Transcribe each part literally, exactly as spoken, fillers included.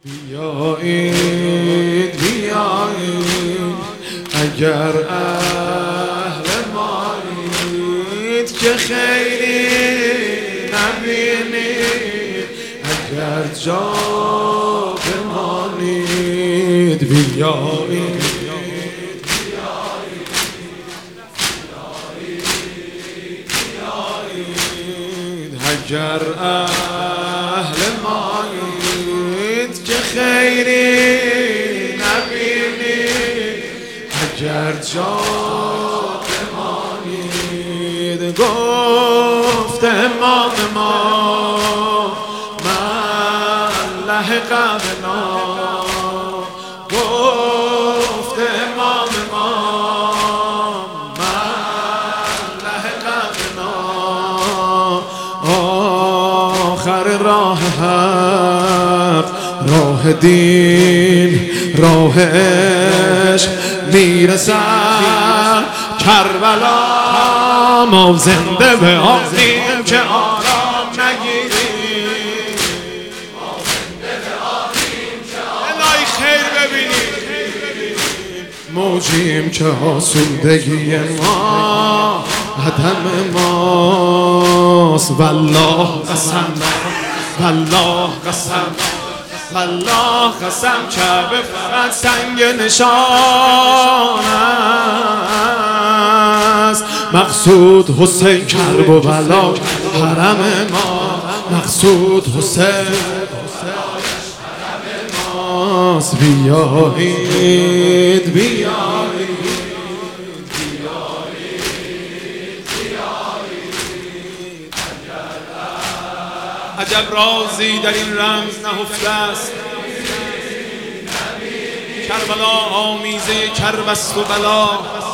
بیایید بیایید اگر اهل مایید که خیری نبینید، اگر جا بمانید. بیایید اگر اهل مایید که خیری نبینید، اگر جا بمانید. گفت امام ما من لحق بنا، گفت امام ما من لحق بنا. آخر راه حق، راه دین، راه عشق میرسم کربلا. ما زنده به آمیم که آرام نگیریم، ما زنده به آمیم که الهی خیر ببینیم. موجیم که آسودگی ما عدم ماست. والله قسم، والله قسم، والله قسم کعبه فقط سنگ نشان است. مقصود حسین کرب و بلا حرم ما، مقصود حسین حرم ماست. بیایید بیایید عجب رازی در این رمز نهفته است. کربلا آمیزه کرب است و بلا،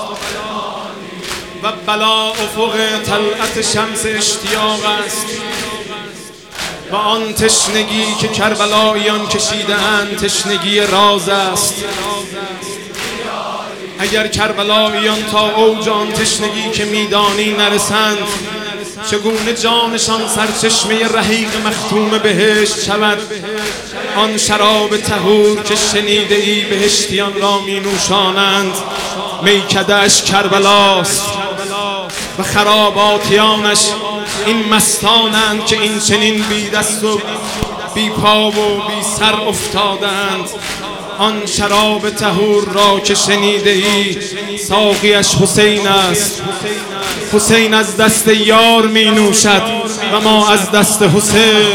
و بلا افق طلعت شمس اشتیاق است. و آن تشنگی که کربلاییان کشیده‌اند تشنگی راز است. اگر کربلاییان تا اوج آن تشنگی که میدانی نرسند، چگونه جانشان سرچشمه رحیق مختوم بهشت شود؟ آن شراب طهور که شنیده ای بهشتیان را می نوشانند، میکده‌اش کربلاست و خراباتیانش این مستانند که این چنین بی دست و بی پا و بی سر افتادند. آن شراب طهور را که شنیده ای ساقیش حسین است. حسین از دست یار می نوشد و ما از دست حسین.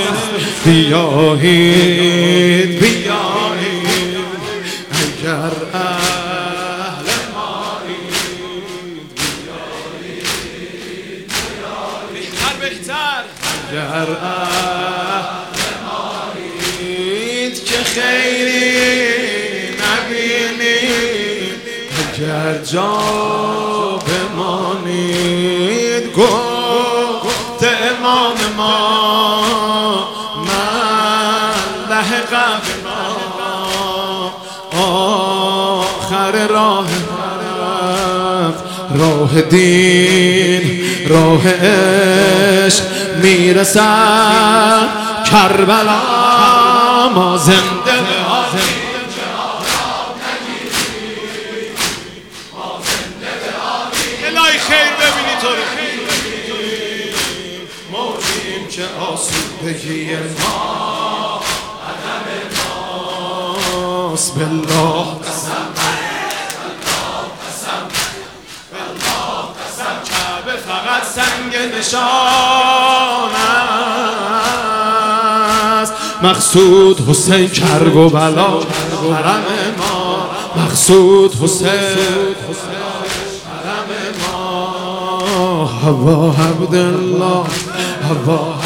بیایید بیایید اگر اهل مایید، بیایید بهتر بهتر اگر اهل مایید که خیری نبینید، اگر جا بمانید. گفت امام ما من لحق بنا، آخر راه حق، راه دین، راه عشق میرسم کربلا. ما زنده به آمیم که آرام نگیریم، ما زنده به آمیم الهی خیر ببینی تو رو. موجیم که آسودگی ما عدم ماست. بالله قسم، بالله قسم، بالله قسم کعبه فقط سنگ نشان است. مقصود حسین کرب و بلا حرم ما، مقصود حسین حرم ما. حوا عبدالله، حوا